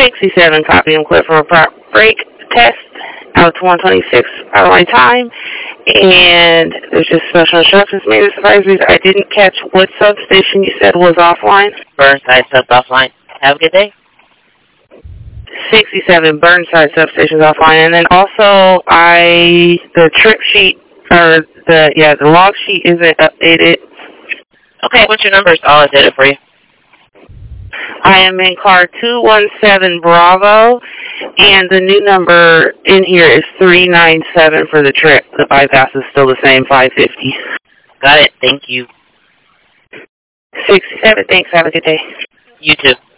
67, copy and clip from a brake test out to 126 out of my time. And there's just special instructions, maintenance advisories. I didn't catch what substation you said was offline. Burnside sub's offline. Have a good day. 67 Burnside substations offline. And then also the trip sheet, or the log sheet isn't updated. Okay, what's your number? I'll update it for you. I am in car 217 Bravo, and the new number in here is 397 for the trip. The bypass is still the same, 550. Got it. Thank you. 67, thanks. Have a good day. You too.